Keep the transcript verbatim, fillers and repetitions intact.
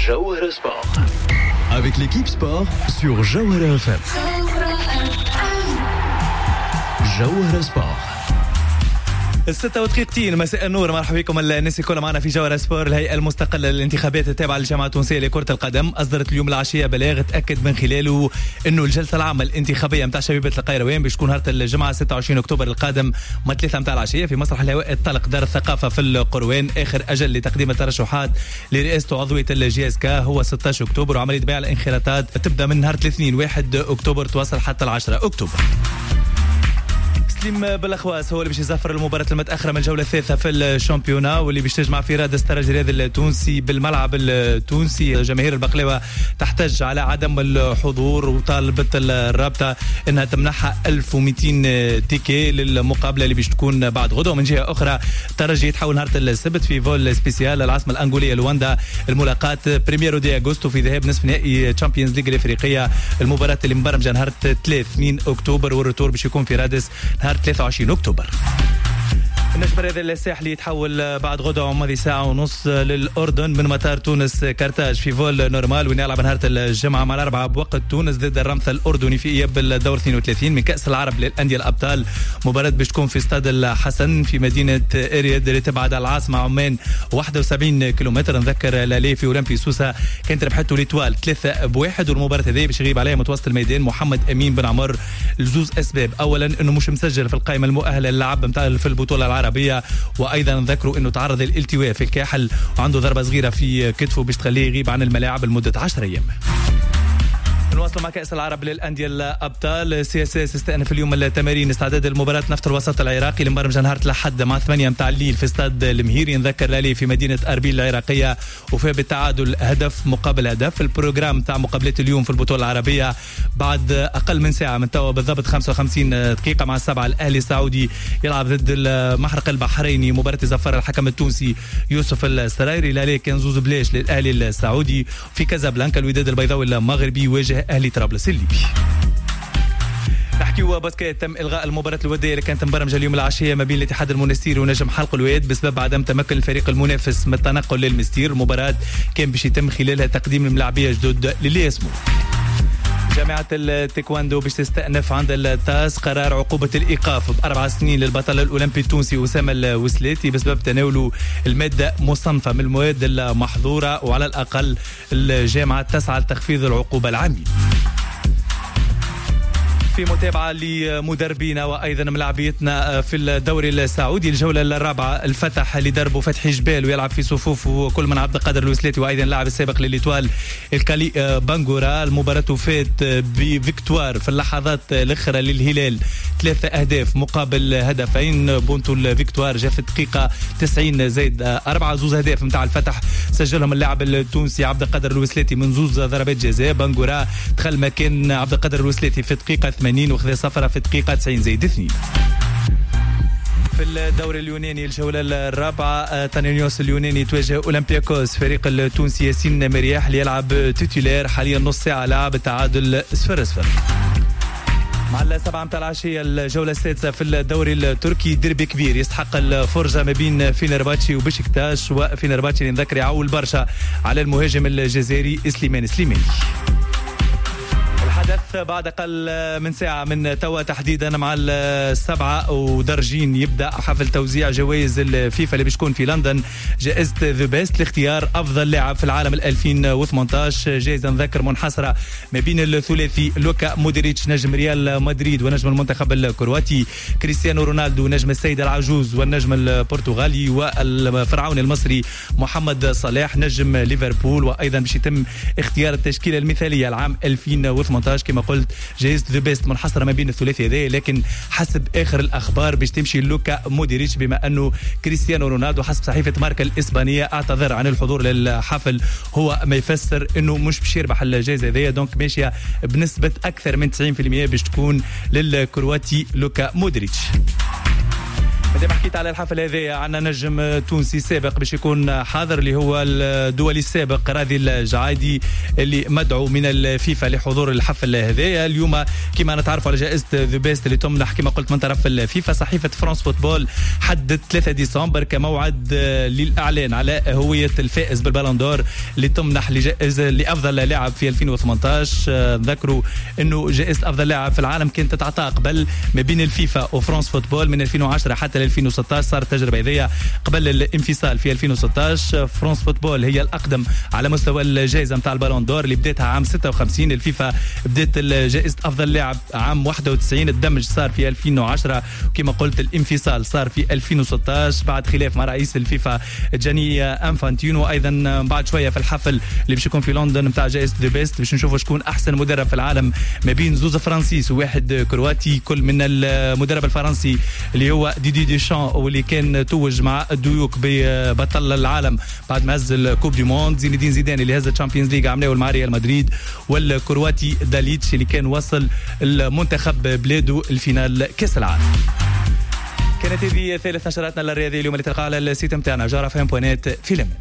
Jawahara Sport. Avec l'équipe sport sur Jawahara F M. Jawahara Sport. الستة ودقيقتين مساء النور، مرحبا بكم الناس الكل معنا في جوهرة سبور. الهيئة المستقلة للانتخابات التابعة للجامعة التونسية لكرة القدم أصدرت اليوم العشية بلاغ تأكد من خلاله إنه الجلسة العامة الانتخابية متاع شبيبة القيروان باش تكون نهار الجمعة ستة وعشرين أكتوبر القادم من ثلاثة متاع العشية في مسرح الهواء الطلق دار الثقافة في القروان. آخر أجل لتقديم الترشحات لرئاسة عضوية الجياسكا هو ستة عشر أكتوبر، وعملية بيع الانخراطات تبدأ من نهار الاثنين واحد أكتوبر توصل حتى العشرة أكتوبر. سليم بالاخواس هو اللي باش يزفر المباراة المتأخرة من الجولة الثالثة في الشامبيونا، واللي باش تجمع في رادس الترجي الرياضي التونسي بالملعب التونسي. جماهير البقلاوة تحتج على عدم الحضور، وطالبت الرابطة انها تمنحها ألف ومئتين تيكي للمقابلة اللي باش تكون بعد غدوة. من جهة اخرى الترجي يتحول نهار السبت في فول سبيسيال العاصمة الانغولية لواندا الملاقاة بريميرو دي اغوستو في ذهاب نصف نهائي تشامبيونز ليج الافريقية. المباراة اللي مبرمجة نهار ثلاثة اثنين اكتوبر، والريتور باش يكون في رادس نهار ثلاثة وعشرين أكتوبر. النجم الرياضي الساحلي يتحول بعد غدوة ماضي ساعة ونص للأردن من مطار تونس كارتاج في فول نورمال، وين يلعب نهار الجمعة مع الأربعة بوقت تونس ضد الرمثة الأردني في إياب الدور اثنين وثلاثين من كأس العرب للأندية الأبطال. مباراة باش تكون في استاد الحسن في مدينة إرياد اللي تبعد على العاصمة عمان واحد وسبعين كيلومتر. نذكر لالي في أولمبي سوسة كانت ربحته ليتوال ثلاثة بواحد، والمباراة هذه باش يغيب عليها متوسط الميدان محمد أمين بن عمر لزوز أسباب. أولا إنه مش مسجل في القائمة المؤهلة للعب متاع في البطولة العربية، وايضا ذكروا انه تعرض للالتواء في الكاحل وعنده ضربه صغيره في كتفه باش تخليه يغيب عن الملاعب لمده عشرة ايام. نواصل مع كأس العرب للأندية الأبطال. سي اس اس استأنف اليوم التمارين استعداد المباراة نفط الوسط العراقي اللي مبرمجة نهار الأحد مع ثمانية متاع الليل في استاد المهيري. نذكر لالي في مدينة أربيل العراقية، وفي بالتعادل هدف مقابل هدف. البروجرام تاع مقابلات اليوم في البطولة العربية بعد أقل من ساعة من توا بالضبط خمسة وخمسين دقيقة مع السبعة الأهلي السعودي يلعب ضد المحرق البحريني. مباراة زفر الحكم التونسي يوسف السرايري. لالي كان زوز بلاش للأهلي السعودي. في كازابلانكا الوداد البيضاوي المغربي يواجه أهلي طرابلس الليبي. نحكيوا باسكيت. تم إلغاء المباراة الودية اللي كانت مبرمجة اليوم العشية ما بين الاتحاد المنستيري ونجم حلق الواد بسبب عدم تمكن الفريق المنافس من التنقل للمستير. المباراة كان باش يتم خلالها تقديم الملاعبية جدد للي اسمه. جامعة التايكواندو باش تستأنف عند التاس قرار عقوبة الإيقاف بأربع سنين للبطل الأولمبي التونسي أسامة الوسلاتي بسبب تناوله المادة مصنفة من المواد المحظورة، وعلى الأقل الجامعة تسعى لتخفيض العقوبة العامة. في متابعة لمدربينا وأيضا ملاعبيتنا في الدوري السعودي الجولة الرابعة الفتح لدربه فتحي جبال ويلعب في صفوفه كل من عبد القادر الوسلاتي وأيضا اللاعب السابق لليتوال الكالي بانغورا. المباراة فات بفيكتوار في اللحظات الأخرى للهلال ثلاثة أهداف مقابل هدفين. بونتو الفيكتوار جاء في الدقيقة تسعين زائد أربعة. زوز أهداف متاع الفتح سجلهم اللاعب التونسي عبد القادر الوسلاتي من زوز ضربات جزاء. بانغورا دخل مكان عبد القادر الوسلاتي في الدقيقة ثمانين وخذ صفرة في الدقيقة تسعين زائد اثنين. في الدوري اليوناني الجولة الرابعة تانينيوس اليوناني تواجه أولمبياكوس. فريق التونسي ياسين مرياح اللي يلعب توتيلير حاليا نص ساعة لعب التعادل صفر صفر. مع السبعة متاع العشية الجولة السادسة في الدوري التركي ديربي كبير يستحق الفرجة ما بين فينرباتشي وبشكتاش. وفينرباتشي اللي نذكر يعول برشا على المهاجم الجزائري سليمان سليماني. الحدث بعد أقل من ساعة من توا تحديدا مع السبعة ودرجين يبدأ حفل توزيع جوائز الفيفا اللي بتكون في لندن. جائزة ذا بيست لاختيار أفضل لاعب في العالم ألفين وثمانية عشر. جائزة نذكر منحصرة ما بين الثلاثي لوكا مودريتش نجم ريال مدريد ونجم المنتخب الكرواتي، كريستيانو رونالدو نجم السيد العجوز والنجم البرتغالي، والفرعون المصري محمد صلاح نجم ليفربول. وأيضا باش يتم اختيار التشكيلة المثالية العام ألفين وثمانية عشر كما قلت. جائزة ذا بيست منحصرة ما بين الثلاثي هذا، لكن حسب آخر الأخبار باش تمشي لوكا مودريتش بما أنه كريستيانو رونالدو حسب صحيفة ماركا الإسبانية اعتذر عن الحضور للحفل. هو ما يفسر أنه مش باش يربح الجائزة هذه، دونك ماشية بنسبة أكثر من تسعين بالمئة باش تكون للكرواتي لوكا مودريتش. مادام حكيت على الحفل هذا عندنا نجم تونسي سابق باش يكون حاضر اللي هو الدولي السابق راضي الجعايدي اللي مدعو من الفيفا لحضور الحفل هذايا اليوم. كما نتعرفوا على جائزة ذا بيست اللي تمنح كما قلت من طرف الفيفا، صحيفة فرانس فوتبول حددت ثلاثة ديسمبر كموعد للإعلان على هوية الفائز بالبالون دور اللي تمنح لجائزة لأفضل لاعب في ألفين وثمانية عشر. ذكروا انه جائزة أفضل لاعب في العالم كانت تتعطى قبل ما بين الفيفا وفرانس فوتبول من ألفين وعشرة حتى ألفين وستة عشر. صارت تجربة هذية قبل الانفصال في ألفين وستة عشر. فرانس فوتبول هي الأقدم على مستوى الجائزة متاع البالون دور اللي بدأتها عام ستة وخمسين. الفيفا بدأت جائزة أفضل لاعب عام واحد وتسعين، الدمج صار في ألفين وعشرة وكما قلت الانفصال صار في ألفين وستة عشر بعد خلاف مع رئيس الفيفا جاني أنفانتينو. أيضا بعد شوية في الحفل اللي باش يكون في لندن متاع جائزة ذا بيست باش نشوفوا شكون أحسن مدرب في العالم ما بين زوز فرنسيس وواحد كرواتي، كل من المدرب الفرنسي اللي هو ديدي ديشان واللي كان توج مع الديوك ببطل العالم بعد ما هز الكوب دي موند، زين الدين زيدان اللي هز الشامبيونز ليج عملوه مع ريال مدريد، والكرواتي داليتش اللي كان وصل المنتخب بلاده الفينال كاس العالم. كانت هذه ثالث نشراتنا الرياضيه اليوم اللي تلقاها على السيت نتاعنا جارة فهم بوانات في لمن.